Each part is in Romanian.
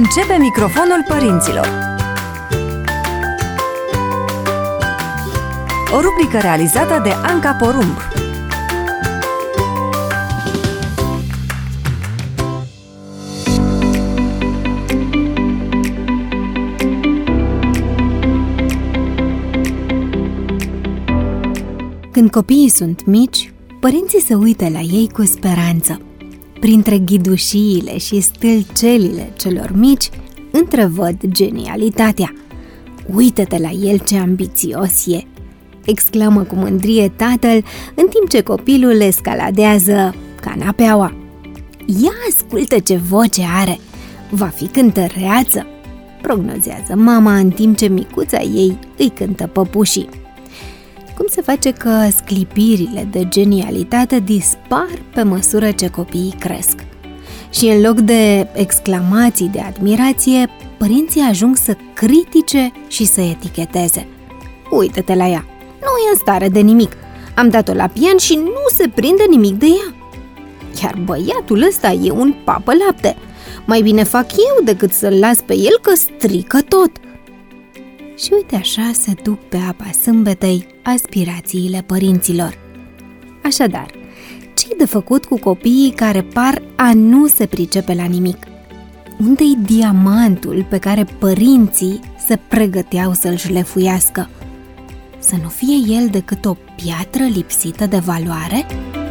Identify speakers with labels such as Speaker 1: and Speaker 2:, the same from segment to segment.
Speaker 1: Începe microfonul părinților. O rubrică realizată de Anca Porumb.
Speaker 2: Când copiii sunt mici, părinții se uită la ei cu speranță. Printre ghidușiile și stâlcelile celor mici, întrevăd genialitatea. Uită-te la el, ce ambițios e! Exclamă cu mândrie tatăl, în timp ce copilul escaladează canapeaua. Ia ascultă ce voce are! Va fi cântăreață! Prognozează mama, în timp ce micuța ei îi cântă păpușii. Cum se face că sclipirile de genialitate dispar pe măsură ce copiii cresc? Și în loc de exclamații de admirație, părinții ajung să critique și să eticheteze. Uită-te la ea, nu e în stare de nimic, am dat-o la pian și nu se prinde nimic de ea. Iar băiatul ăsta e un papă-lapte, mai bine fac eu decât să-l las pe el că strică tot. Și uite așa se duc pe apa sâmbetei aspirațiile părinților. Așadar, ce-i de făcut cu copiii care par a nu se pricepe la nimic? Unde-i diamantul pe care părinții se pregăteau să-l șlefuiască? Să nu fie el decât o piatră lipsită de valoare?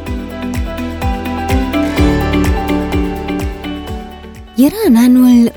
Speaker 2: Era în anul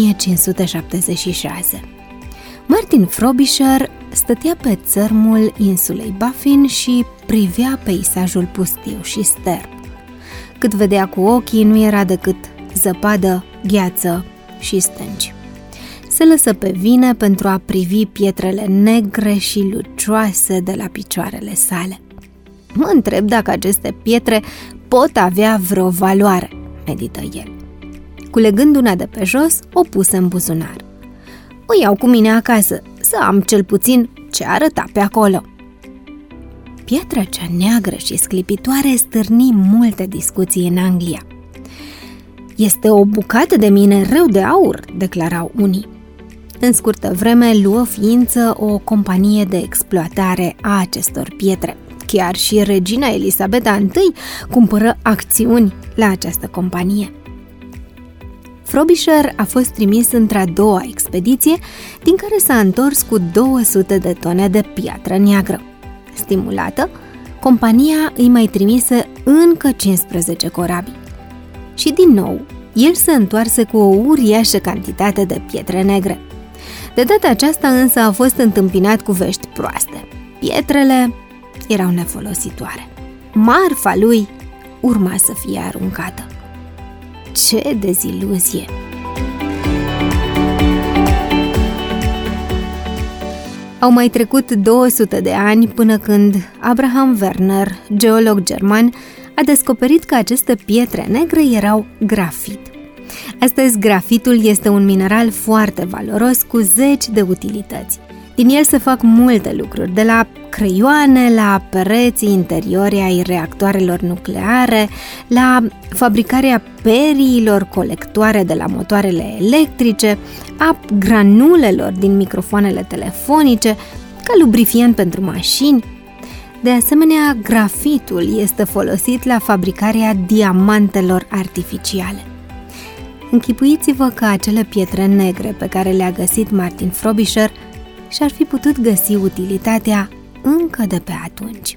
Speaker 2: 1576. Martin Frobisher stătea pe țărmul insulei Baffin și privea peisajul pustiu și sterb. Cât vedea cu ochii, nu era decât zăpadă, gheață și stânci. Se lăsă pe vine pentru a privi pietrele negre și lucioase de la picioarele sale. Mă întreb dacă aceste pietre pot avea vreo valoare, medită el. Culegând una de pe jos, o puse în buzunar. O iau cu mine acasă, să am cel puțin ce arăta pe acolo. Piatra cea neagră și sclipitoare stârni multe discuții în Anglia. Este o bucată de minereu de aur, declarau unii. În scurtă vreme luă ființă o companie de exploatare a acestor pietre. Chiar și regina Elisabeta I cumpără acțiuni la această companie. Frobisher a fost trimis într-a doua expediție, din care s-a întors cu 200 de tone de piatră neagră. Stimulată, compania îi mai trimise încă 15 corabii. Și din nou, el se întoarse cu o uriașă cantitate de pietre negre. De data aceasta însă a fost întâmpinat cu vești proaste. Pietrele erau nefolositoare. Marfa lui urma să fie aruncată. Ce deziluzie! Au mai trecut 200 de ani până când Abraham Werner, geolog german, a descoperit că aceste pietre negre erau grafit. Astăzi, grafitul este un mineral foarte valoros cu 10 de utilități. Din el se fac multe lucruri, de la creioane, la pereții interiori ai reactoarelor nucleare, la fabricarea periilor colectoare de la motoarele electrice, a granulelor din microfoanele telefonice, ca lubrifiant pentru mașini. De asemenea, grafitul este folosit la fabricarea diamantelor artificiale. Închipuiți-vă că acele pietre negre pe care le-a găsit Martin Frobisher și-ar fi putut găsi utilitatea încă de pe atunci.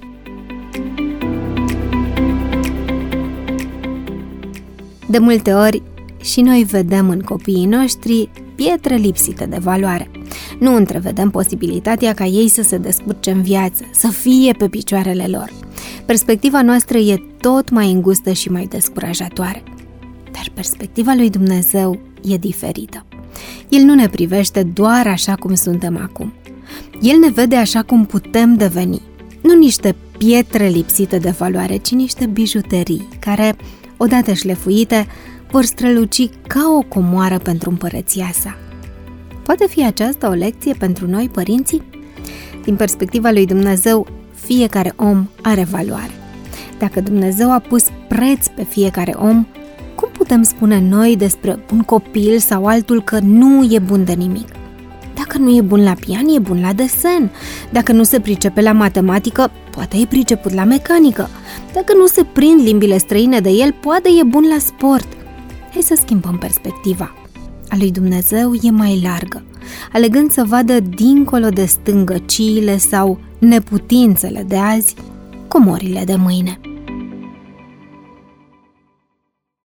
Speaker 2: De multe ori, și noi vedem în copiii noștri pietre lipsite de valoare. Nu întrevedem posibilitatea ca ei să se descurce în viață, să fie pe picioarele lor. Perspectiva noastră e tot mai îngustă și mai descurajatoare. Dar perspectiva lui Dumnezeu e diferită. El nu ne privește doar așa cum suntem acum. El ne vede așa cum putem deveni. Nu niște pietre lipsite de valoare, ci niște bijuterii care, odată șlefuite, vor străluci ca o comoară pentru împărăția sa. Poate fi aceasta o lecție pentru noi, părinții? Din perspectiva lui Dumnezeu, fiecare om are valoare. Dacă Dumnezeu a pus preț pe fiecare om, cum putem spune noi despre un copil sau altul că nu e bun de nimic. Dacă nu e bun la pian, e bun la desen. Dacă nu se pricepe la matematică, poate e priceput la mecanică. Dacă nu se prind limbile străine de el, poate e bun la sport. Hai să schimbăm perspectiva. A lui Dumnezeu e mai largă, alegând să vadă dincolo de stângăciile sau neputințele de azi, comorile de mâine.